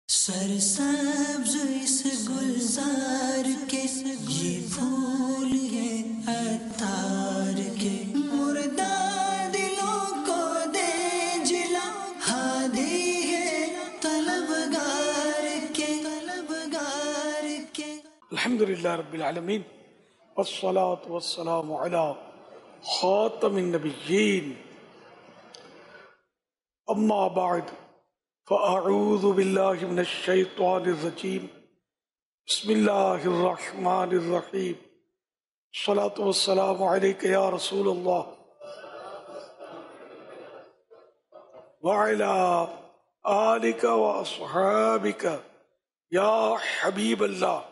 سرسبز اس گلزار کے یہ پھول ہے عطار کے، مردہ دلوں کو دے جلا، ہادی ہے طلبگار کے، طلبگار کے۔ الحمدللہ رب العالمین والصلاة والسلام علی خاتم النبیین، اما بعد فاعوذ باللہ من الشیطان الرجیم، بسم اللہ الرحمن الرحیم، الصلاة والسلام علیک یا رسول اللہ وعلی آلک واصحابک یا حبیب اللہ،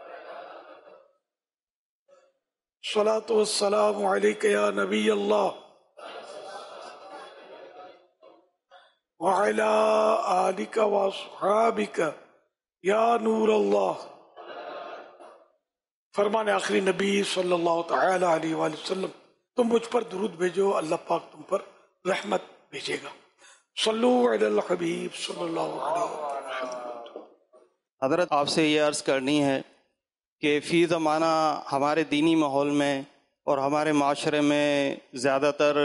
الصلاة والسلام علیک یا نبی اللہ وعلی آلک واصحابک یا نور اللہ۔ فرمان آخری نبی صلی اللہ تعالی علیہ وآلہ وسلم، تم مجھ پر درود بھیجو، اللہ پاک تم پر رحمت بھیجے گا۔ صلو علی الحبیب صلی اللہ علیہ وسلم۔ حضرت آپ سے یہ عرض کرنی ہے کہ فی زمانہ ہمارے دینی ماحول میں اور ہمارے معاشرے میں زیادہ تر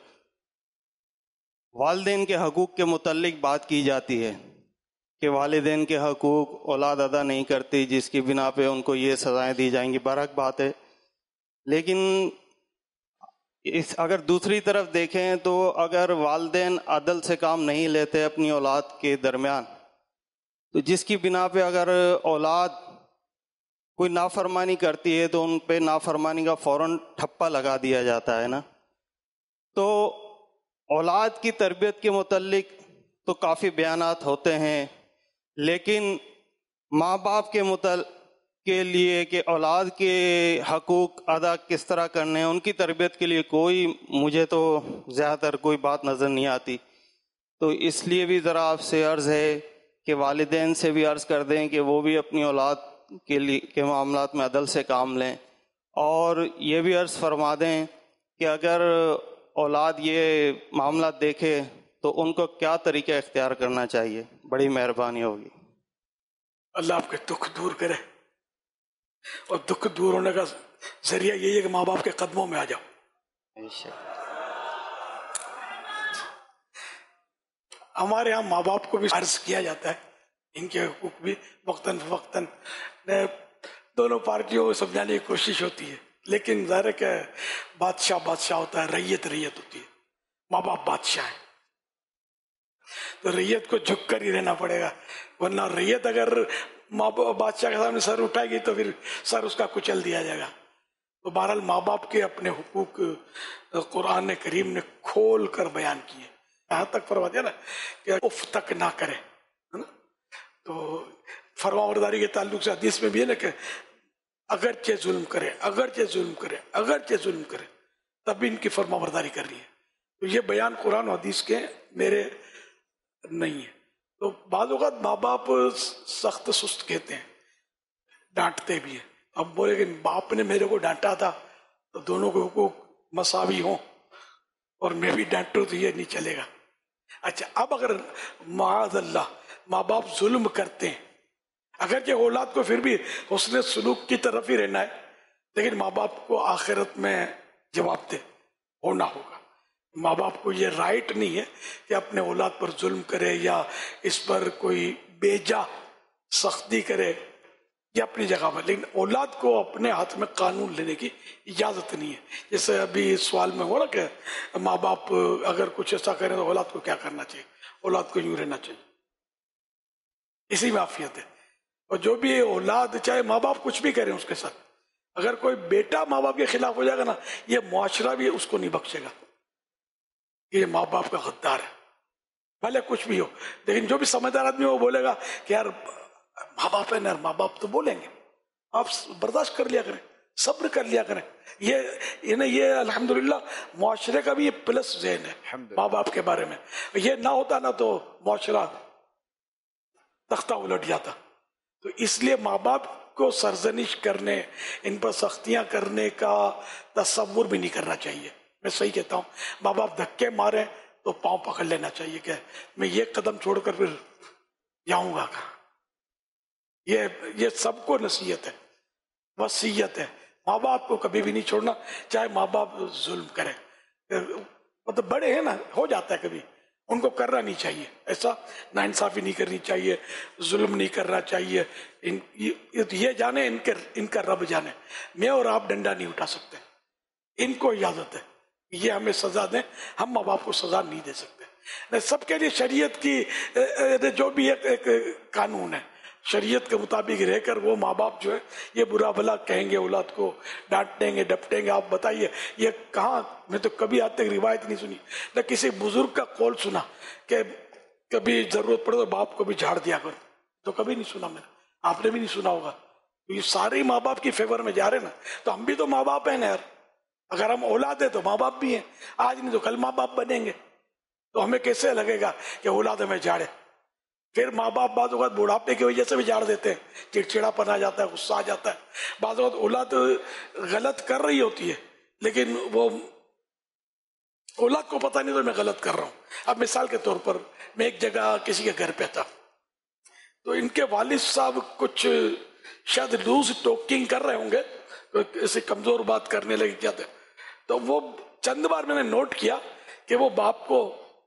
والدین کے حقوق کے متعلق بات کی جاتی ہے کہ والدین کے حقوق اولاد ادا نہیں کرتی، جس کی بنا پہ ان کو یہ سزائیں دی جائیں گی۔ برحق بات ہے، لیکن اگر دوسری طرف دیکھیں تو اگر والدین عدل سے کام نہیں لیتے اپنی اولاد کے درمیان، تو جس کی بنا پہ اگر اولاد کوئی نافرمانی کرتی ہے تو ان پہ نافرمانی کا فوراً ٹھپا لگا دیا جاتا ہے نا۔ تو اولاد کی تربیت کے متعلق تو کافی بیانات ہوتے ہیں، لیکن ماں باپ کے لیے کہ اولاد کے حقوق ادا کس طرح کرنے ہیں، ان کی تربیت کے لیے کوئی مجھے تو زیادہ تر کوئی بات نظر نہیں آتی۔ تو اس لیے بھی ذرا آپ سے عرض ہے کہ والدین سے بھی عرض کر دیں کہ وہ بھی اپنی اولاد کے معاملات میں عدل سے کام لیں، اور یہ بھی عرض فرما دیں کہ اگر اولاد یہ معاملات دیکھے تو ان کو کیا طریقہ اختیار کرنا چاہیے، بڑی مہربانی ہوگی۔ اللہ آپ کے دکھ دور کرے، اور دکھ دور ہونے کا ذریعہ یہی ہے کہ ماں باپ کے قدموں میں آ جاؤ۔ ہمارے ہاں ماں باپ کو بھی عرض کیا جاتا ہے، ان کے حقوق بھی وقتاً فوقتاً دونوں پارٹیوں کو سمجھانے کی کوشش ہوتی ہے، لیکن ظاہر ہے کہ بادشاہ بادشاہ ہوتا ہے، ریت ریت ہوتی ہے، ماں باپ بادشاہ ہیں، تو ریت کو جھک کر ہی رہنا پڑے گا، ورنہ ریت اگر ماں باپ بادشاہ کے سامنے سر اٹھائے گی تو پھر سر اس کا کچل دیا جائے گا۔ تو بہرحال ماں باپ کے اپنے حقوق قرآن کریم نے کھول کر بیان کیے، یہاں تک فرما دیا نا کہ اف تک نہ کرے، ہے نا؟ تو فرما برداری کے تعلق سے حدیث میں بھی ہے نا کہ اگرچہ ظلم کرے، اگرچہ ظلم کرے، اگرچہ ظلم کرے، تب بھی ان کی فرما برداری کرنی ہے۔ تو یہ بیان قرآن و حدیث کے میرے نہیں ہے۔ تو بعض اوقات ماں باپ سخت سست کہتے ہیں، ڈانٹتے بھی ہیں۔ اب بولے کہ باپ نے میرے کو ڈانٹا تھا تو دونوں کے حقوق مساوی ہوں، اور میں بھی ڈانٹوں تو یہ نہیں چلے گا۔ اچھا، اب اگر معاذ اللہ ماں باپ ظلم کرتے ہیں، اگرچہ اولاد کو پھر بھی حسن سلوک کی طرف ہی رہنا ہے، لیکن ماں باپ کو آخرت میں جواب دہ ہونا ہوگا۔ ماں باپ کو یہ رائٹ نہیں ہے کہ اپنے اولاد پر ظلم کرے یا اس پر کوئی بیجا سختی کرے، یہ اپنی جگہ پر، لیکن اولاد کو اپنے ہاتھ میں قانون لینے کی اجازت نہیں ہے۔ جیسے ابھی سوال میں ہو رہا کہ ماں باپ اگر کچھ ایسا کریں تو اولاد کو کیا کرنا چاہیے، اولاد کو یوں رہنا چاہیے، اسی میں عافیت ہے۔ اور جو بھی اولاد، چاہے ماں باپ کچھ بھی کریں اس کے ساتھ، اگر کوئی بیٹا ماں باپ کے خلاف ہو جائے گا نا، یہ معاشرہ بھی اس کو نہیں بخشے گا، یہ ماں باپ کا غدار ہے، بھلے کچھ بھی ہو۔ لیکن جو بھی سمجھدار آدمی وہ بولے گا کہ یار ماں باپ ہے نا، ماں باپ تو بولیں گے، آپ برداشت کر لیا کریں، صبر کر لیا کریں۔ یہ الحمدللہ معاشرے کا بھی یہ پلس ذہن ہے ماں باپ کے بارے میں۔ یہ نہ ہوتا نا تو معاشرہ تختہ الٹ جاتا۔ تو اس لیے ماں باپ کو سرزنش کرنے، ان پر سختیاں کرنے کا تصور بھی نہیں کرنا چاہیے۔ میں صحیح کہتا ہوں، ماں باپ دھکے مارے تو پاؤں پکڑ لینا چاہیے کہ میں یہ قدم چھوڑ کر پھر جاؤں گا کہاں۔ یہ سب کو نصیحت ہے، وصیت ہے. ماں باپ کو کبھی بھی نہیں چھوڑنا، چاہے ماں باپ ظلم کرے. مطلب بڑے ہیں نا، ہو جاتا ہے کبھی، ان کو کرنا نہیں چاہیے، ایسا ناانصافی نہیں کرنی چاہیے، ظلم نہیں کرنا چاہیے. یہ جانے ان کا رب جانے، میں اور آپ ڈنڈا نہیں اٹھا سکتے، ان کو اجازت ہے یہ ہمیں سزا دیں، ہم ماں باپ کو سزا نہیں دے سکتے. سب کے لیے شریعت کی جو بھی ایک قانون ہے، شریعت کے مطابق رہ کر وہ ماں باپ جو ہے یہ برا بھلا کہیں گے، اولاد کو ڈانٹیں گے ڈپٹیں گے. آپ بتائیے یہ کہاں، میں تو کبھی آج تک روایت نہیں سنی، نہ کسی بزرگ کا قول سنا کہ کبھی ضرورت پڑے تو باپ کو بھی جھاڑ دیا کرو، تو کبھی نہیں سنا میں نے، آپ نے بھی نہیں سنا ہوگا. یہ سارے ماں باپ کی فیور میں جا رہے نا، تو ہم بھی تو ماں باپ ہیں نا یار. اگر ہم اولاد ہیں تو ماں باپ بھی ہیں، آج نہیں تو کل ماں باپ بنیں گے. تو ہمیں کیسے لگے گا کہ اولاد ہمیں جھاڑے؟ پھر ماں باپ بعض اوقات بڑھاپے کی وجہ سے بھی جھاڑ دیتے ہیں، چڑچڑا پن آ جاتا ہے، غصہ آ جاتا ہے. بعض اوقات اولاد غلط کر رہی ہوتی ہے لیکن وہ اولاد کو پتہ نہیں تو میں غلط کر رہا ہوں. اب مثال کے طور پر میں ایک جگہ کسی کے گھر پہ تھا، تو ان کے والد صاحب کچھ شاید لوز ٹاکنگ کر رہے ہوں گے، ایسے کمزور بات کرنے لگے کیا تھے. تو وہ چند بار میں نے نوٹ کیا کہ وہ باپ کو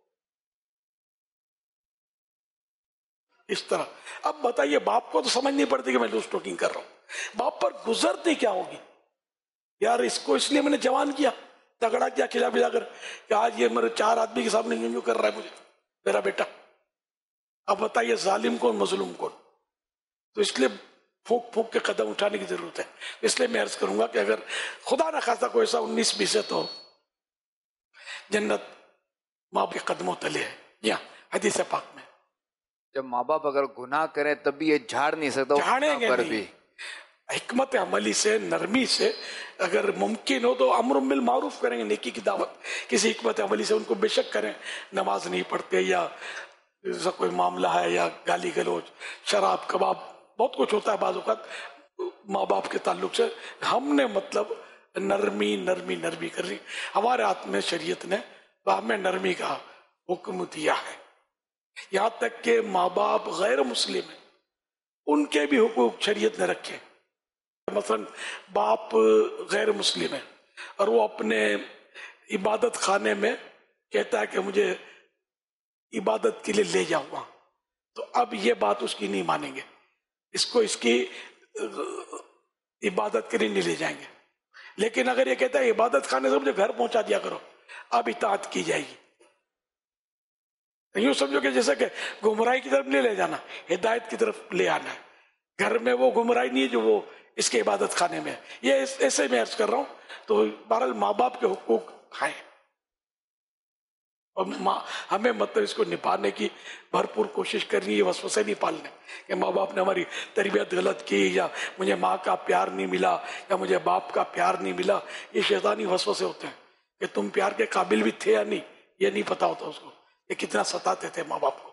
اس طرح. اب بتائیے باپ کو تو سمجھ نہیں پڑتی کہ میں لوز ٹاکنگ کر رہا ہوں، باپ پر گزرتی کیا ہوگی یار. اس کو اس لیے میں نے جوان کیا، تگڑا کیا، کھلا پلا کر کہ آج یہ میرے 4 آدمی کے سامنے یوں کر رہا ہے مجھے میرا بیٹا. اب بتائیے ظالم کون، مظلوم کون؟ تو اس لیے پھونک پھونک کے قدم اٹھانے کی ضرورت ہے. اس لیے میں عرض کروں گا کہ اگر خدا نہ خواستہ کوئی ایسا 19-20 ہے تو جنت ماں کے قدموں تلے ہے. یا حدیث پاک میں جب ماں باپ اگر گناہ کریں تب بھی یہ جھاڑ نہیں سکتا، جھاڑیں گے پر نہیں. بھی حکمت عملی سے، نرمی سے اگر ممکن ہو تو امر بالمعروف کریں گے، نیکی کی دعوت کسی حکمت عملی سے ان کو بے شک کریں. نماز نہیں پڑھتے یا ایسا کوئی معاملہ ہے یا گالی گلوچ، شراب کباب، بہت کچھ ہوتا ہے بعض اوقات ماں باپ کے تعلق سے. ہم نے مطلب نرمی نرمی نرمی کر رہی، ہمارے ہاتھ میں شریعت نے ہمیں نرمی کا حکم دیا ہے. یہاں تک کہ ماں باپ غیر مسلم ہیں ان کے بھی حقوق شریعت نے رکھے. مثلا باپ غیر مسلم ہے اور وہ اپنے عبادت خانے میں کہتا ہے کہ مجھے عبادت کے لیے لے جاؤ وہاں، تو اب یہ بات اس کی نہیں مانیں گے، اس کو اس کی عبادت کے لیے نہیں لے جائیں گے. لیکن اگر یہ کہتا ہے عبادت خانے سے مجھے گھر پہنچا دیا کرو، اب اطاعت کی جائے گی. یوں سمجھو کہ جیسے کہ گمراہی کی طرف نہیں لے جانا، ہدایت کی طرف لے آنا ہے. گھر میں وہ گمراہی نہیں ہے جو وہ اس کے عبادت خانے میں ہے. یہ ایسے میں عرض کر رہا ہوں. تو بہرحال ماں باپ کے حقوق ہیں اور ہمیں مطلب اس کو نبھانے کی بھرپور کوشش کرنی ہے، وسوسے نہیں پالنے کہ ماں باپ نے ہماری تربیت غلط کی یا مجھے ماں کا پیار نہیں ملا یا مجھے باپ کا پیار نہیں ملا. یہ شیطانی وسوسے ہوتے ہیں کہ تم پیار کے قابل بھی تھے یا نہیں، یہ نہیں پتا ہوتا اس کو یہ کتنا ستاتے تھے ماں باپ کو.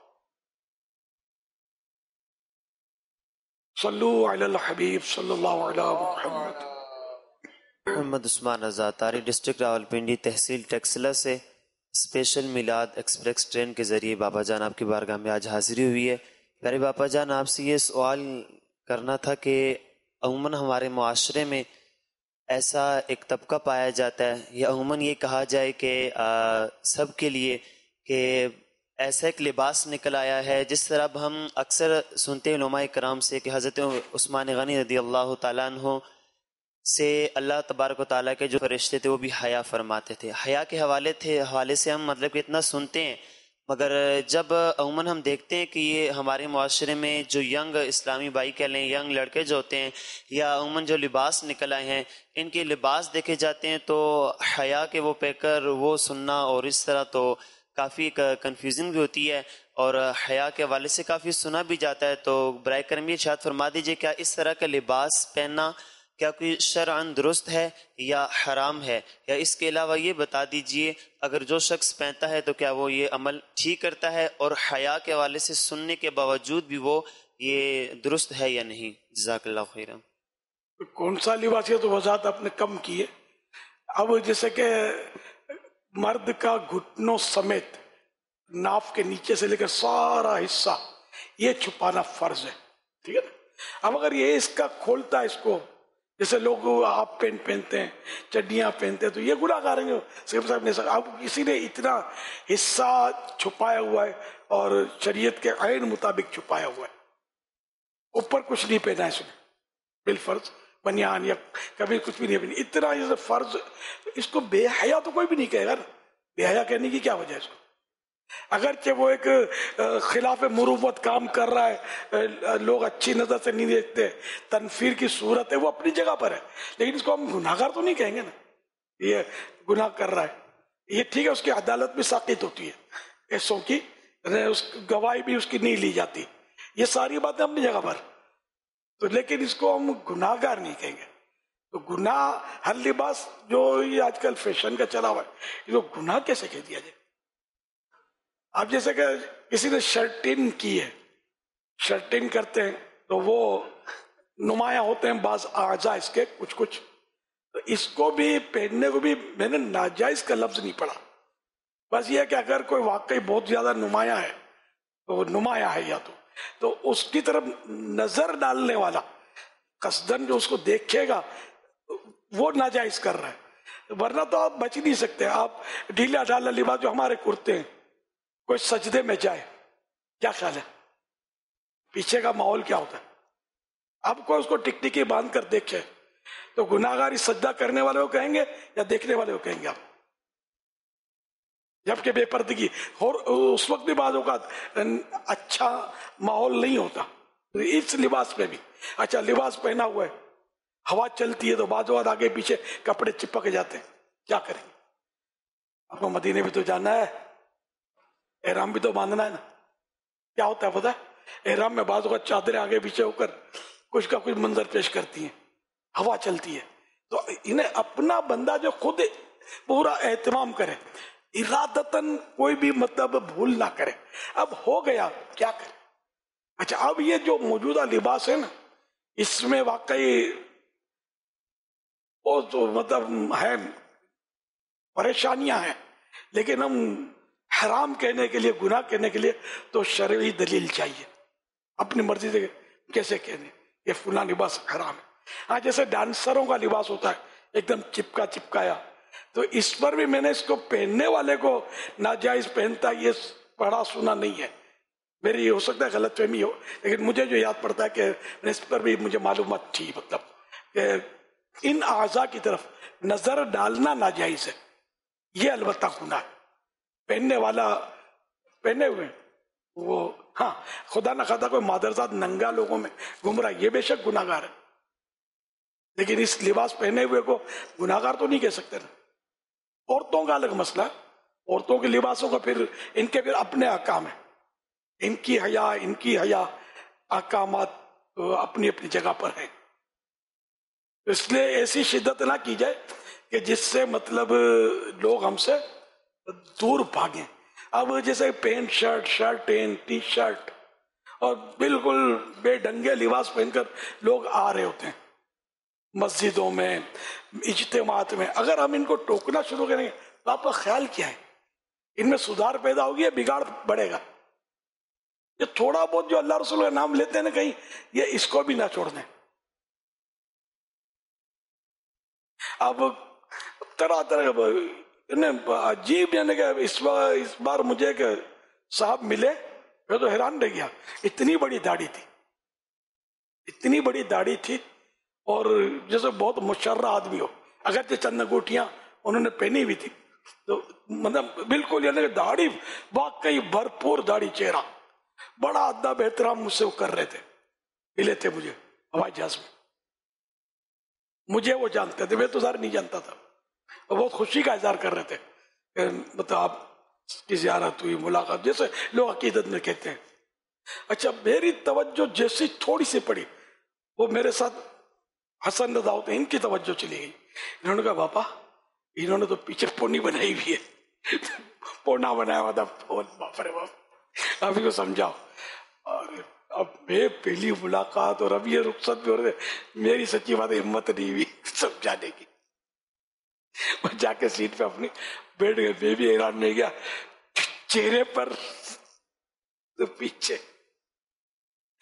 صلو علی الحبیب صلی اللہ علیہ محمد. محمد عثمان رضا، تاری ڈسٹرکٹ راولپنڈی، تحصیل ٹیکسلا سے اسپیشل میلاد ایکسپریس ٹرین کے ذریعے بابا جان آپ کی بارگاہ میں آج حاضری ہوئی ہے. پیارے بابا جان، آپ سے یہ سوال کرنا تھا کہ عموماً ہمارے معاشرے میں ایسا ایک طبقہ پایا جاتا ہے یا عموماً یہ کہا جائے کہ سب کے لیے کہ ایسا ایک لباس نکل آیا ہے، جس طرح اب ہم اکثر سنتے ہیں علماء کرام سے کہ حضرت عثمان غنی رضی اللہ تعالیٰ عنہ سے اللہ تبارک و تعالیٰ کے جو فرشتے تھے وہ بھی حیا فرماتے تھے. حیا کے حوالے سے ہم مطلب کہ اتنا سنتے ہیں، مگر جب عموماً ہم دیکھتے ہیں کہ یہ ہمارے معاشرے میں جو ینگ اسلامی بھائی کہہ لیں، ینگ لڑکے جو ہوتے ہیں یا عموماً جو لباس نکل آئے ہیں، ان کے لباس دیکھے جاتے ہیں تو حیا کے وہ پیکر وہ سننا اور اس طرح تو کافی کنفیوژن بھی ہوتی ہے اور حیا کے حوالے سے کافی سنا بھی جاتا ہے. تو برائے کرم ارشاد فرما دیجیے کیا اس طرح کا لباس پہننا کیا کوئی شرعاً درست ہے یا حرام ہے، یا اس کے علاوہ یہ بتا دیجئے اگر جو شخص پہنتا ہے تو کیا وہ یہ عمل ٹھیک کرتا ہے اور حیا کے حوالے سے سننے کے باوجود بھی وہ یہ درست ہے یا نہیں؟ جزاک اللہ خیرا. کون سا لباس ہے تو وضاحت آپ نے کم کی ہے. اب جیسے کہ مرد کا گھٹنوں سمیت ناف کے نیچے سے لے کر سارا حصہ یہ چھپانا فرض ہے، ٹھیک ہے نا. اب اگر یہ اس کا کھولتا ہے اس کو، جیسے لوگ آپ پینٹ پہنتے ہیں، چڈیاں پہنتے ہیں، تو یہ گناہ گار ہیں صاحب نے سکتا. اب کسی نے اتنا حصہ چھپایا ہوا ہے اور شریعت کے عین مطابق چھپایا ہوا ہے، اوپر کچھ نہیں پہنا اس نے بالفرض، بنیان یا کبھی کچھ بھی نہیں پہنی، اتنا یہ فرض. اس کو بے حیا تو کوئی بھی نہیں کہے گا نا، بے حیا کہنے کی کیا وجہ ہے اس کو؟ اگرچہ وہ ایک خلاف مروت کام کر رہا ہے، لوگ اچھی نظر سے نہیں دیکھتے، تنفیر کی صورت ہے، وہ اپنی جگہ پر ہے، لیکن اس کو ہم گناہ گار تو نہیں کہیں گے نا. یہ گناہ کر رہا ہے، یہ ٹھیک ہے، اس کی عدالت بھی ساقط ہوتی ہے، ایسوں کی اس گواہی بھی اس کی نہیں لی جاتی، یہ ساری باتیں اپنی جگہ پر، تو لیکن اس کو ہم گناہ گار نہیں کہیں گے. تو گناہ ہر لباس جو یہ آج کل فیشن کا چلا ہوا ہے، یہ تو گناہ کیسے کہہ دیا جائے؟ اب جیسے کہ کسی نے شرٹنگ کی ہے، شرٹنگ کرتے ہیں تو وہ نمایاں ہوتے ہیں بعض اعضاء اس کے کچھ کچھ، تو اس کو بھی پہننے کو بھی میں نے ناجائز کا لفظ نہیں پڑھا. بس یہ ہے کہ اگر کوئی واقعی بہت زیادہ نمایاں ہے تو وہ نمایاں ہے، یا تو اس کی طرف نظر ڈالنے والا قصدن جو اس کو دیکھے گا وہ ناجائز کر رہا ہے. ورنہ تو آپ بچ نہیں سکتے. آپ ڈھیلا ڈھالا لباس جو ہمارے کرتے ہیں، کوئی سجدے میں جائے، کیا خیال ہے پیچھے کا ماحول کیا ہوتا ہے؟ اب کوئی اس کو ٹکٹکی باندھ کر دیکھے تو گناہ گاری سجدہ کرنے والے کو کہیں گے یا دیکھنے والے کو کہیں گے آپ؟ جبکہ بے پردگی اور اس وقت بھی بعض اوقات اچھا ماحول نہیں ہوتا اس لباس پہ بھی. اچھا لباس پہنا ہوا ہے، ہوا چلتی ہے تو بعض اوقات آگے پیچھے کپڑے چپک جاتے ہیں، کیا کریں؟ آپ کو مدینے بھی تو جانا ہے، احرام بھی تو باندھنا ہے نا. کیا ہوتا ہے پتہ ہے؟ احرام میں بعض اوقات چادریں آگے پیچھے ہو کر کچھ کا کچھ منظر پیش کرتی ہیں، ہوا چلتی ہے، تو انہیں اپنا بندہ جو خود پورا اہتمام کرے، ارادتاً کوئی بھی مطلب بھول نہ کرے. اب ہو گیا کیا کرے؟ اچھا اب یہ جو موجودہ لباس ہے نا، اس میں واقعی وہ تو مطلب ہے پریشانیاں ہیں، لیکن ہم حرام کہنے کے لیے، گناہ کہنے کے لیے تو شرعی دلیل چاہیے. اپنی مرضی سے کیسے کہنے یہ فلاں لباس حرام ہے؟ ہاں جیسے ڈانسروں کا لباس ہوتا ہے ایک دم چپکا چپکایا، تو اس پر بھی میں نے اس کو پہننے والے کو ناجائز پہنتا یہ پڑھا سنا نہیں ہے. میری ہو سکتا ہے غلط فہمی ہو، لیکن مجھے جو یاد پڑتا ہے کہ اس پر بھی مجھے معلومات تھی، مطلب کہ ان اعضاء کی طرف نظر ڈالنا ناجائز ہے، یہ البتہ گناہ ہے. پہننے والا پہنے ہوئے وہ، ہاں خدا نہ خدا کوئی مادرزاد ننگا لوگوں میں گھوم رہا ہے، یہ بے شک گناہ گار ہے، لیکن اس لباس پہنے ہوئے کو گناہ گار تو نہیں کہہ سکتے نا. عورتوں کا الگ مسئلہ، عورتوں کے لباسوں کا پھر ان کے پھر اپنے احکام ہیں، ان کی حیا احکامات اپنی اپنی جگہ پر ہیں. اس لیے ایسی شدت نہ کی جائے کہ جس سے مطلب لوگ ہم سے دور بھاگیں. اب جیسے پینٹ شرٹ، شرٹیں، ٹی شرٹ اور بالکل بے ڈنگے لباس پہن کر لوگ آ رہے ہوتے ہیں مسجدوں میں، اجتماعات میں. اگر ہم ان کو ٹوکنا شروع کریں گے تو آپ کا خیال کیا ہے؟ ان میں سدھار پیدا ہوگی یا بگاڑ بڑھے گا؟ یہ تھوڑا بہت جو اللہ رسول کا نام لیتے ہیں نا کہیں، یہ اس کو بھی نہ چھوڑ دیں. اب طرح طرح عجیب، یعنی کہ اس بار مجھے ایک صاحب ملے، میں تو حیران رہ گیا، اتنی بڑی داڑھی تھی، اتنی بڑی داڑھی تھی، اور جیسے بہت مشرہ آدمی ہو، اگرچہ چند انگوٹیاں انہوں نے پہنی ہوئی تھی، تو مطلب بالکل یعنی کہ داڑھی واقعی بھرپور داڑھی، چہرہ بڑا ادب احترام مجھ سے وہ کر رہے تھے، ملے تھے مجھے ہوائی جہاز میں. مجھے وہ جانتے تھے، میں تو ظاہر نہیں جانتا تھا، اور بہت خوشی کا اظہار کر رہے تھے کہ مطلب آپ کی زیارت ہوئی، ملاقات، جیسے لوگ عقیدت میں کہتے ہیں. اچھا میری توجہ جیسی تھوڑی سی پڑی، وہ میرے ساتھ حسن رضا ہوتے ہیں، ان کی توجہ چلی گئی. انہوں نے کہا باپا انہوں نے تو پیچھے پونی بنائی ہوئی ہے، پونا بنایا ہوا تھا، باپ رے باپ، ابھی کو سمجھاؤ. اور اب میں پہلی ملاقات اور اب یہ رخصت بھی ہو رہے، میری سچی بات ہمت نہیں ہوئی سمجھانے کی. میں جا کے سیٹ پہ اپنی بیٹھ گئے. میں بھی حیران نہیں گیا، چہرے پر تو پیچھے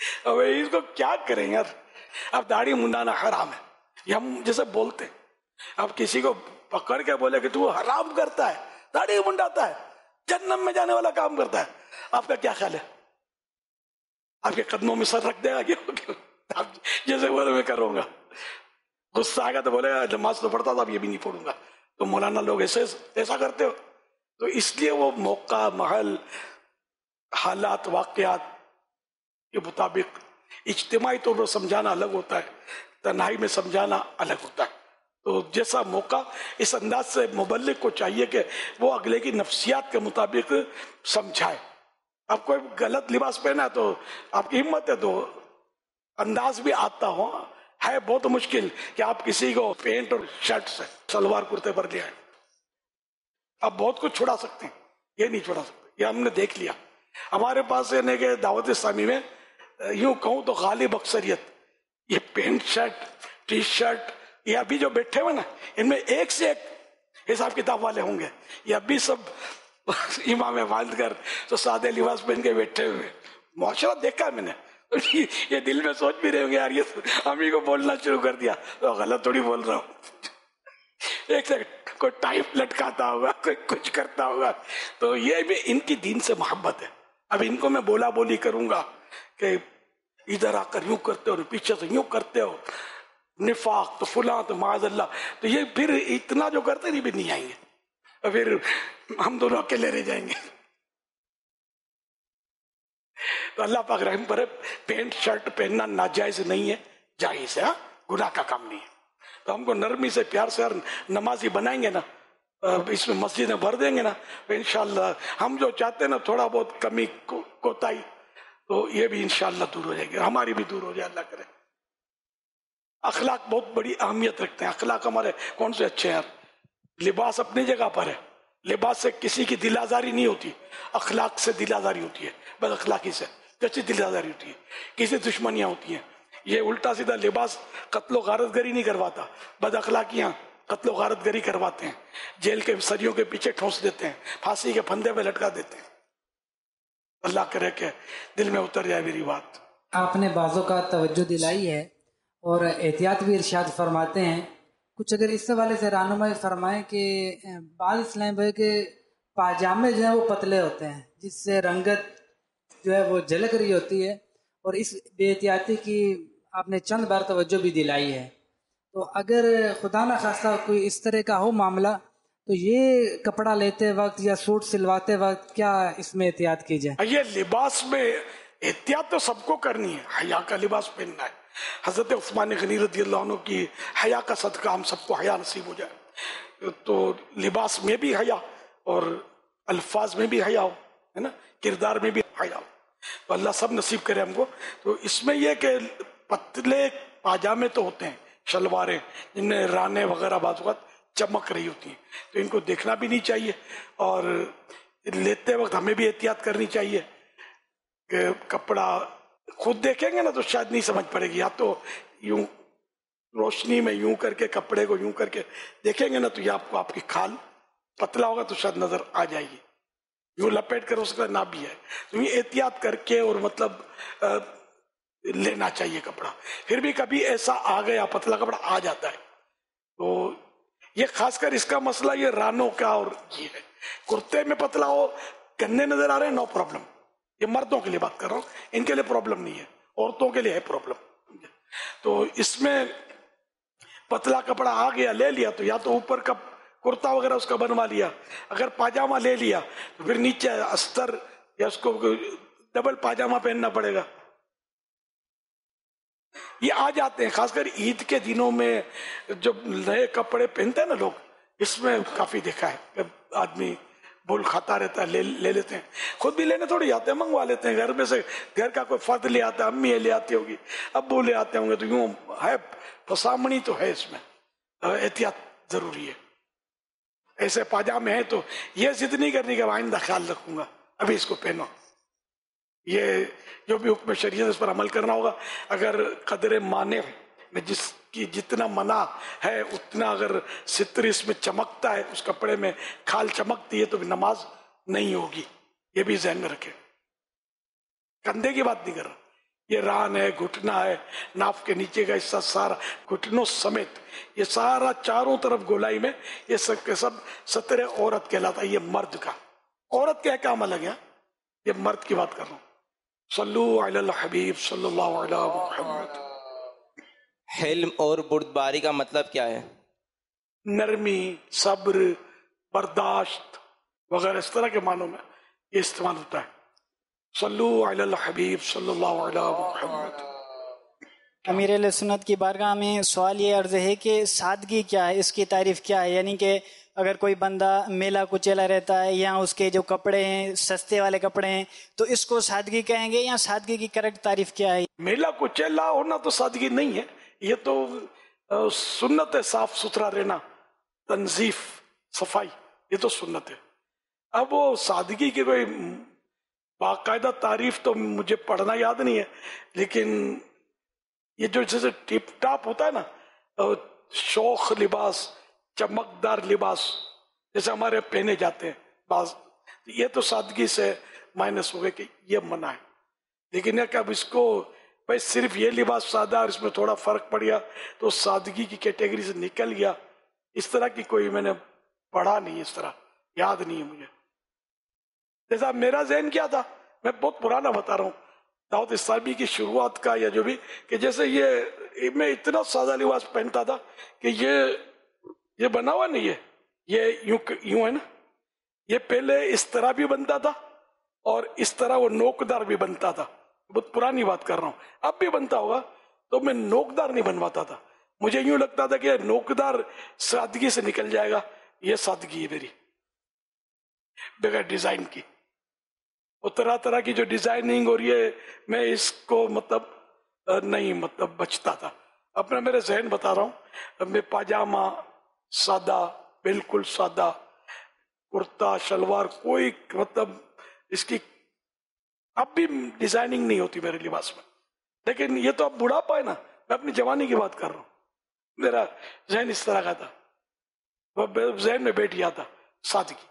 اب اس کو کیا کریں یار. اب داڑھی منڈانا حرام ہے, یہ ہم جیسے بولتے ہیں. اب کسی کو پکڑ کے بولے کہ تو حرام کرتا ہے, داڑھی منڈاتا ہے, جہنم میں جانے والا کام کرتا ہے, آپ کا کیا خیال ہے؟ آپ کے قدموں میں سر رکھ دے گا کہ آپ جیسے بولے میں کروں گا؟ غصہ آئے گا تو بولے گا نماز تو پڑھتا تھا اب یہ بھی نہیں پڑھوں گا. تو مولانا لوگ ایسا کرتے ہو. تو اس لیے وہ موقع, محل, حالات, واقعات کے مطابق اجتماعی طور پر سمجھانا الگ ہوتا ہے, تنہائی میں سمجھانا الگ ہوتا ہے. تو جیسا موقع اس انداز سے مبلغ کو چاہیے کہ وہ اگلے کی نفسیات کے مطابق سمجھائے. آپ کوئی غلط لباس پہنا تو آپ کی ہمت ہے تو انداز بھی آتا ہو. ہے بہت مشکل کہ آپ کسی کو پینٹ اور شرٹ سے سلوار کرتے پر لے آئے. آپ بہت کچھ چھڑا سکتے ہیں, یہ نہیں چھڑا سکتے. یہ ہم نے دیکھ لیا. ہمارے پاس یعنی کہ دعوت اسلامی میں یوں کہوں تو غالب اکثریت یہ پینٹ شرٹ, ٹی شرٹ, یہ ابھی جو بیٹھے ہوئے نا ان میں ایک سے ایک حساب کتاب والے ہوں گے. یہ ابھی سب امام باندھ کر تو سادے لباس پہن کے بیٹھے ہوئے. معاشرہ دیکھا ہے میں نے. یہ دل میں سوچ بھی رہے ہوں گے یار یہ ہم ہی کو بولنا شروع کر دیا تو غلط تھوڑی بول رہا ہوں. ایک سیکنڈ کوئی ٹائپ لٹکاتا ہوگا, کوئی کچھ کرتا ہوگا. تو یہ بھی ان کی دین سے محبت ہے. اب ان کو میں بولا بولی کروں گا کہ ادھر آ کر یوں کرتے ہو, پیچھے سے یوں کرتے ہو, نفاق تو فلاں تو معاذ اللہ, تو یہ پھر اتنا جو کرتے نہیں بھی نہیں آئیں گے, اور پھر ہم دونوں اکیلے رہ جائیں گے. تو اللہ پاک رحم پر پینٹ شرٹ پہننا ناجائز نہیں ہے, جائز ہے, گناہ کا کام نہیں ہے. تو ہم کو نرمی سے پیار سے ہر نمازی بنائیں گے نا, اس میں مسجدیں بھر دیں گے نا, تو انشاءاللہ ہم جو چاہتے ہیں نا تھوڑا بہت کمی کوتاہی تو یہ بھی انشاءاللہ دور ہو جائے گی, ہماری بھی دور ہو جائے اللہ کرے. اخلاق بہت بڑی اہمیت رکھتے ہیں. اخلاق ہمارے کون سے اچھے ہیں یار. لباس اپنی جگہ پر ہے, لباس سے کسی کی دل آزاری نہیں ہوتی, اخلاق سے دل آزاری ہوتی ہے. بد اخلاقی سے کیسی دل آزاری ہوتی ہے, کسی دشمنیاں ہوتی ہیں. یہ الٹا سیدھا لباس قتل و غارت گری نہیں کرواتا, بد اخلاقیاں قتل و غارت گری کرواتے ہیں, جیل کے سریوں کے پیچھے ٹھونس دیتے ہیں, پھانسی کے پھندے پہ لٹکا دیتے ہیں. اللہ کرے کہ دل میں اتر جائے میری بات. آپ نے بعضوں کا توجہ دلائی ہے اور احتیاط بھی ارشاد فرماتے ہیں. کچھ اگر اس حوالے سے رہنمائی فرمائیں کہ بعض اسلام بھائی کے پاجامے جو ہیں وہ پتلے ہوتے ہیں جس سے رنگت جو ہے وہ جھلک رہی ہوتی ہے, اور اس بے احتیاطی کی آپ نے چند بار توجہ بھی دلائی ہے. تو اگر خدا نہ خواستہ کوئی اس طرح کا ہو معاملہ تو یہ کپڑا لیتے وقت یا سوٹ سلواتے وقت کیا اس میں احتیاط کی جائے؟ یہ لباس میں احتیاط تو سب کو کرنی ہے, حیا کا لباس پہننا ہے. حضرت عثمان غنی رضی اللہ عنہ کی حیا کا صدقہ ہم سب کو حیا نصیب ہو جائے. تو لباس میں بھی حیا اور الفاظ میں بھی حیا ہو, ہے نا, کردار میں بھی حیا ہو. تو اللہ سب نصیب کرے ہم کو. تو اس میں یہ کہ پتلے پاجامے تو ہوتے ہیں, شلواریں جن میں رانے وغیرہ بعض اوقات چمک رہی ہوتی ہیں, تو ان کو دیکھنا بھی نہیں چاہیے. اور لیتے وقت ہمیں بھی احتیاط کرنی چاہیے کہ کپڑا خود دیکھیں گے نا تو شاید نہیں سمجھ پڑے گی, یا تو یوں روشنی میں یوں کر کے کپڑے کو یوں کر کے دیکھیں گے نا تو یہ آپ کو آپ کی کھال پتلا ہوگا تو شاید نظر آ جائے گی, یوں لپیٹ کر اس کا نہ بھی ہے. تو یہ احتیاط کر کے اور مطلب لینا چاہیے کپڑا. پھر بھی کبھی ایسا آ گیا پتلا کپڑا آ جاتا ہے تو یہ خاص کر اس کا مسئلہ یہ رانوں کا اور یہ ہے. کرتے میں پتلا ہو, گنے نظر آ رہے ہیں, نو پرابلم. یہ مردوں کے لیے بات کر رہا ہوں, ان کے لیے پرابلم نہیں ہے, عورتوں کے لیے ہے پرابلم. تو اس میں پتلا کپڑا آ گیا لے لیا تو یا تو اوپر کا کرتا وغیرہ اس کا بنوا لیا, اگر پاجامہ لے لیا تو پھر نیچے استر یا اس کو ڈبل پاجامہ پہننا پڑے گا. یہ آ جاتے ہیں خاص کر عید کے دنوں میں جب نئے کپڑے پہنتے ہیں نا لوگ, اس میں کافی دیکھا ہے کہ آدمی بول کھاتا رہتا ہے, لے لیتے ہیں. خود بھی لینے تھوڑی آتے ہیں, منگوا لیتے ہیں گھر میں سے, گھر کا کوئی فرد لے آتا ہے, امی لے آتی ہوگی, ابو لے آتے ہوں گے, تو یوں ہے پسامنی تو ہے. اس میں احتیاط ضروری ہے. ایسے پاجامے ہیں تو یہ ضد نہیں کرنی کہ آئندہ خیال رکھوں گا, ابھی اس کو پہنو. یہ جو بھی حکم شریعت اس پر عمل کرنا ہوگا. اگر قدر مانع میں جس کی جتنا منع ہے اتنا اگر ستر اس میں چمکتا ہے, اس کپڑے میں کھال چمکتی ہے, تو بھی نماز نہیں ہوگی. یہ بھی ذہن میں رکھے. کندھے کی بات نہیں کر رہا, یہ ران ہے, گھٹنا ہے, ناف کے نیچے کا حصہ سارا گھٹنوں سمیت یہ سارا چاروں طرف گولائی میں یہ سب کے سب ستر عورت کہلاتا ہے. یہ مرد کا, عورت کا کام الگ ہے, یہ مرد کی بات کر رہا ہوں. صلو علی الحبیب صلی اللہ علیہ محمد. حلم اور بردباری کا مطلب کیا ہے؟ نرمی, صبر, برداشت وغیرہ اس طرح کے معنوں میں یہ استعمال ہوتا ہے. صلو علی الحبیب صلی اللہ علیہ محمد. امیر اہل سنت کی بارگاہ میں سوال یہ عرض ہے کہ سادگی کیا ہے, اس کی تعریف کیا ہے؟ یعنی کہ اگر کوئی بندہ میلا کچیلا رہتا ہے یا اس کے جو کپڑے ہیں سستے والے کپڑے ہیں تو اس کو سادگی کہیں گے, یا سادگی کی کریکٹ تعریف کیا ہے؟ میلا کچیلا ہونا تو سادگی نہیں ہے, یہ تو سنت ہے. صاف ستھرا رہنا, تنظیف, صفائی, یہ تو سنت ہے. اب وہ سادگی کی کوئی باقاعدہ تعریف تو مجھے پڑھنا یاد نہیں ہے, لیکن یہ جو جیسے ٹپ ٹاپ ہوتا ہے نا, شوخ لباس, چمکدار لباس جیسے ہمارے پہنے جاتے ہیں بعض, یہ تو سادگی سے مائنس ہو گئے کہ یہ منع ہے. لیکن یہ کہ اب اس کو بھائی صرف یہ لباس سادہ اور اس میں تھوڑا فرق پڑ گیا تو سادگی کی کیٹیگری سے نکل گیا, اس طرح کی کوئی میں نے پڑھا نہیں, اس طرح یاد نہیں ہے مجھے. جیسا میرا ذہن کیا تھا, میں بہت پرانا بتا رہا ہوں, دعوت اسلامی کی شروعات کا یا جو بھی, کہ جیسے یہ میں اتنا سادہ لباس پہنتا تھا کہ یہ بنا ہوا نہیں ہے, یہ یوں ہے نا, یہ پہلے اس طرح بھی بنتا تھا اور اس طرح وہ نوکدار بھی بنتا تھا. بہت پرانی بات کر رہا ہوں, اب بھی بنتا ہوگا, تو میں نوکدار نہیں بنواتا تھا. مجھے یوں لگتا تھا کہ نوکدار سادگی سے نکل جائے گا, یہ سادگی ہے میری بغیر ڈیزائن کی. اور طرح طرح کی جو ڈیزائننگ اور یہ میں اس کو نہیں بچتا تھا. اب میں میرے ذہن بتا رہا ہوں, میں پاجامہ سادہ, بالکل سادہ, کرتا شلوار, کوئی اس کی اب بھی ڈیزائننگ نہیں ہوتی میرے لباس میں. لیکن یہ تو اب بڑھاپا ہے نا, میں اپنی جوانی کی بات کر رہا ہوں. میرا ذہن اس طرح کا تھا, وہ ذہن میں بیٹھ گیا تھا سادگی.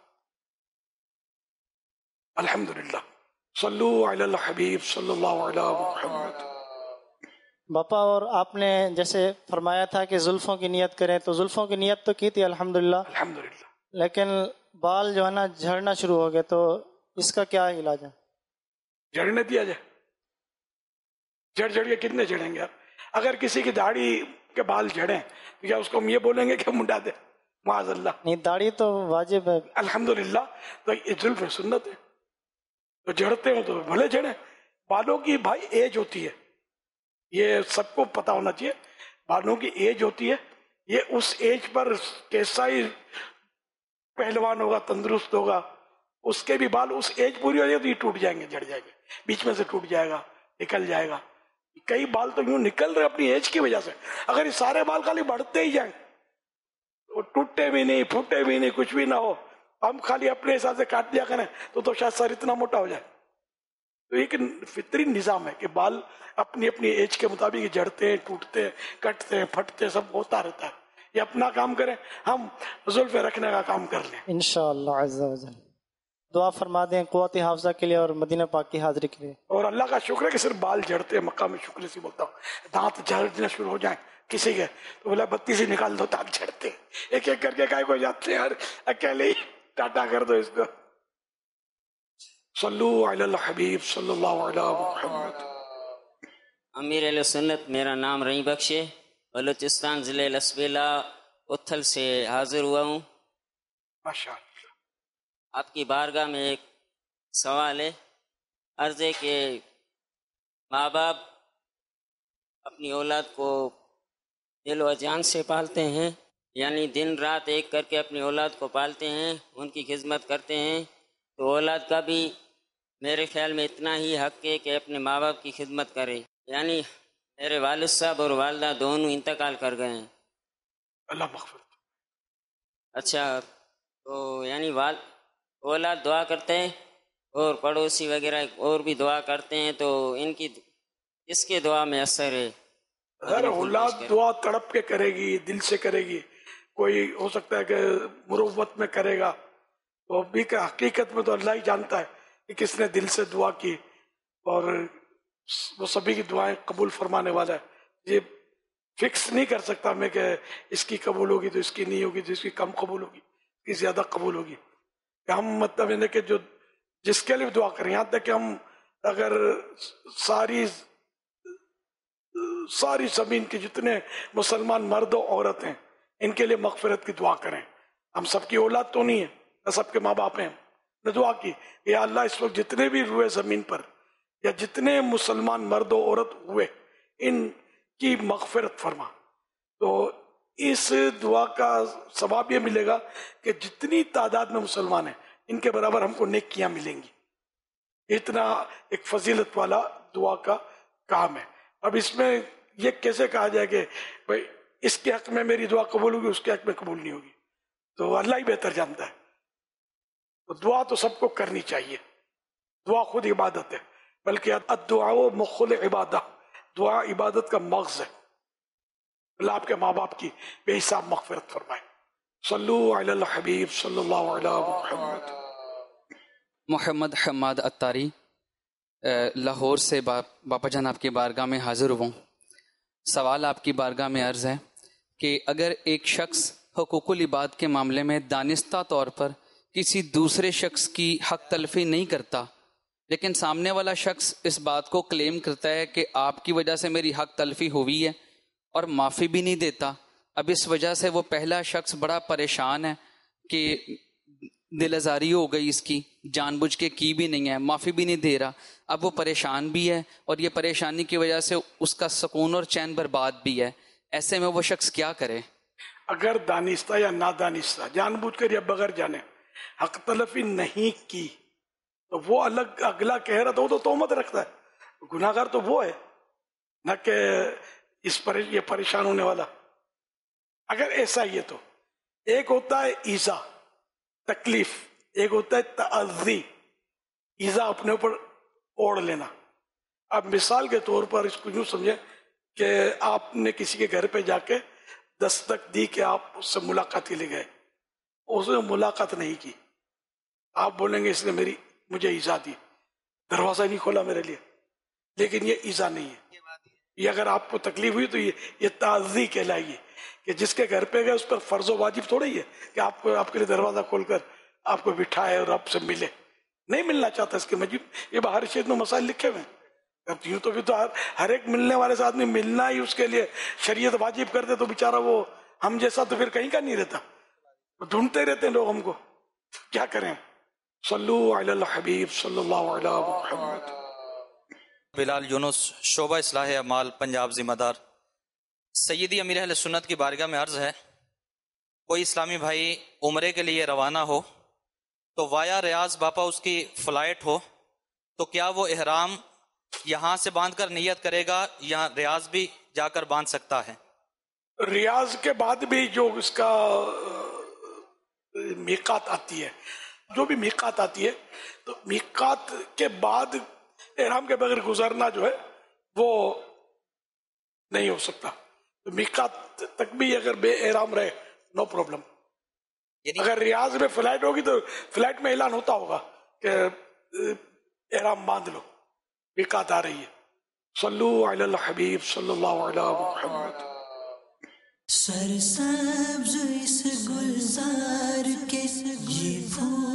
الحمدللہ. صلو علی الحبیب صلی اللہ علیہ محمد. باپا, اور آپ نے جیسے فرمایا تھا کہ زلفوں کی نیت کریں, تو زلفوں کی نیت تو کی تھی الحمدللہ, الحمدللہ, لیکن بال جو ہے نا جھڑنا شروع ہو گئے, تو اس کا کیا علاج ہے؟ جھڑنے دیا جائے. جھڑ کے کتنے جھڑیں گے آپ؟ اگر کسی کی داڑھی کے بال جھڑیں تو کیا اس کو ہم یہ بولیں گے کہ منڈا دے؟ معاذ اللہ. نہیں, داڑھی تو واجب ہے. الحمدللہ. تو یہ زلف سنت ہے, تو جھڑتے ہوں تو بھلے جھڑیں. بالوں کی بھائی ایج ہوتی ہے, یہ سب کو پتا ہونا چاہیے. بالوں کی ایج ہوتی ہے, یہ اس ایج پر کیسا ہی پہلوان ہوگا, تندرست ہوگا, اس کے بھی بال اس ایج پوری ہو جائے تو یہ ٹوٹ جائیں گے, جھڑ جائیں گے, بیچ میں سے ٹوٹ جائے گا, نکل جائے گا. کئی بال تو یوں نکل رہے اپنی ایج کی وجہ سے. اگر یہ سارے بال خالی بڑھتے ہی جائیں, ٹوٹے بھی نہیں, پھوٹے بھی نہیں, کچھ بھی نہ ہو, ہم خالی اپنے حساب سے کاٹ دیا کریں تو شاید سر اتنا موٹا ہو جائے. تو ایک فطری نظام ہے کہ بال اپنی اپنی ایج کے مطابق جڑتے ہیں, ٹوٹتے ہیں, کٹتے ہیں, پھٹتے, سب ہوتا رہتا ہے. یہ اپنا کام کریں, ہم زلف رکھنے کا کام کر لیں انشاءاللہ عز و جل. دعا فرما دیں قوت حافظہ کے لیے اور مدینہ پاک کی حاضری کے لیے. اور اللہ کا شکر ہے کہ صرف بال جھڑتے ہیں. مکہ میں شکر سے بولتا ہوں, دانت جھڑنا شروع ہو جائیں کسی کے تو بولا بتی سے نکال دو, دانت جھڑتے ہیں, ایک ایک کر کے کائے کو جاتے ہیں, اور اکیلے ہی ٹاٹا کر دو اس کو. صلو علی الحبیب صلی اللہ علیہ محمد. امیر اہل سنت, میرا نام رئی بخش ہے, بلوچستان ضلع لسبیلا اتھل سے حاضر ہوا ہوں. ماشاء اللہ. آپ کی بارگاہ میں ایک سوال ہے. عرض ہے کہ ماں باپ اپنی اولاد کو دل و جان سے پالتے ہیں, یعنی دن رات ایک کر کے اپنی اولاد کو پالتے ہیں, ان کی خدمت کرتے ہیں, تو اولاد کا بھی میرے خیال میں اتنا ہی حق ہے کہ اپنے ماں باپ کی خدمت کرے. یعنی میرے والد صاحب اور والدہ دونوں انتقال کر گئے ہیں, اللہ مغفرت. اچھا, تو یعنی اولاد دعا کرتے ہیں اور پڑوسی وغیرہ اور بھی دعا کرتے ہیں, تو ان کی اس کے دعا میں اثر ہے؟ اگر اولاد دعا تڑپ کے کرے گی, دل سے کرے گی, کوئی ہو سکتا ہے کہ مروت میں کرے گا, تو بھی کہ حقیقت میں تو اللہ ہی جانتا ہے کہ کس نے دل سے دعا کی اور وہ سبھی کی دعائیں قبول فرمانے والا ہے. یہ فکس نہیں کر سکتا میں کہ اس کی قبول ہوگی تو اس کی نہیں ہوگی، تو اس کی کم قبول ہوگی، اس کی زیادہ قبول ہوگی. کہ ہم مطلب یہ کہ جو جس کے لیے دعا کریں، یہاں تک کہ ہم اگر ساری زمین کے جتنے مسلمان مرد و عورت ہیں ان کے لیے مغفرت کی دعا کریں. ہم سب کی اولاد تو نہیں ہے، نہ سب کے ماں باپ ہیں. نے دعا کی یا اللہ اس وقت جتنے بھی روئے زمین پر یا جتنے مسلمان مرد و عورت ہوئے ان کی مغفرت فرما. تو اس دعا کا ثواب یہ ملے گا کہ جتنی تعداد میں مسلمان ہیں ان کے برابر ہم کو نیکیاں ملیں گی. اتنا ایک فضیلت والا دعا کا کام ہے. اب اس میں یہ کیسے کہا جائے کہ بھائی اس کے حق میں میری دعا قبول ہوگی، اس کے حق میں قبول نہیں ہوگی، تو اللہ ہی بہتر جانتا ہے. تو دعا تو سب کو کرنی چاہیے. دعا خود عبادت ہے، بلکہ الدعاء مخ العبادہ، دعا عبادت کا مغز ہے. اللہ آپ کے ماں باپ کی بے حساب مغفرت فرمائے. صلو علی الحبیب صلی اللہ علیہ محمد. محمد حماد اتاری، لاہور سے باپا جان آپ کی بارگاہ میں حاضر ہوں. سوال آپ کی بارگاہ میں عرض ہے کہ اگر ایک شخص حقوق العباد کے معاملے میں دانستہ طور پر کسی دوسرے شخص کی حق تلفی نہیں کرتا، لیکن سامنے والا شخص اس بات کو کلیم کرتا ہے کہ آپ کی وجہ سے میری حق تلفی ہوئی ہے اور معافی بھی نہیں دیتا، اب اس وجہ سے وہ پہلا شخص بڑا پریشان ہے کہ دل آزاری ہو گئی، اس کی جان بوجھ کے کی بھی نہیں ہے، معافی بھی نہیں دے رہا، اب وہ پریشان بھی ہے اور یہ پریشانی کی وجہ سے اس کا سکون اور چین برباد بھی ہے. ایسے میں وہ شخص کیا کرے؟ اگر دانستہ یا نادانستہ جان بوجھ کر یا بغیر جانے حق تلفی نہیں کی تو وہ الگ اگلا کہہ رہا تو وہ تو تہمت رکھتا ہے. گناہ گار تو وہ ہے نہ کہ یہ پریشان ہونے والا. اگر ایسا ہی ہے تو ایک ہوتا ہے ایذا، تکلیف، ایک ہوتا ہے تعزی، ایذا اپنے اوپر اوڑھ لینا. اب مثال کے طور پر اس کو یوں سمجھیں کہ آپ نے کسی کے گھر پہ جا کے دستک دی کہ آپ اس سے ملاقات کے لیے گئے، اس نے ملاقات نہیں کی، آپ بولیں گے اس نے مجھے ایذا دی، دروازہ نہیں کھولا میرے لیے. لیکن یہ ایذا نہیں ہے. یہ اگر آپ کو تکلیف ہوئی تو یہ تعزی کہلائے گی کہ جس کے گھر پہ گئے اس پر فرض و واجب تھوڑا ہی ہے کہ آپ کے لیے دروازہ کھول کر آپ کو بٹھائے اور آپ سے ملے. نہیں ملنا چاہتا اس کے مجید یہ باہر شیط میں مسائل لکھے ہوئے ہیں. یوں تو بھی تو ہر ایک ملنے والے سے آدمی ملنا ہی اس کے لیے شریعت واجب کر دے تو بیچارہ وہ ہم جیسا تو پھر کہیں کا نہیں رہتا. ڈھونڈتے رہتے ہیں لوگ ہم کو، کیا کریں. صلو علی الحبیب صلی اللہ علیہ محمد. بلال یونس، شعبہ اصلاح اعمال، پنجاب، ذمہ دار. سیدی امیر اہل سنت کی بارگاہ میں عرض ہے، کوئی اسلامی بھائی عمرے کے لیے روانہ ہو تو وایا ریاض باپا اس کی فلائٹ ہو تو کیا وہ احرام یہاں سے باندھ کر نیت کرے گا یا ریاض بھی جا کر باندھ سکتا ہے؟ ریاض کے بعد بھی جو اس کا میقات آتی ہے، جو بھی میقات آتی ہے تو میقات کے بعد احرام کے بغیر گزرنا جو ہے وہ نہیں ہو سکتا. تو میقات تک بھی اگر بے احرام رہے نو پرابلم. اگر ریاض میں فلائٹ ہوگی تو فلائٹ میں اعلان ہوتا ہوگا کہ احرام باندھ لو، میقات آ رہی ہے. صلو علی الحبیب صلی اللہ علیہ محمد. سرسبز اس گلزار کے یہ پھول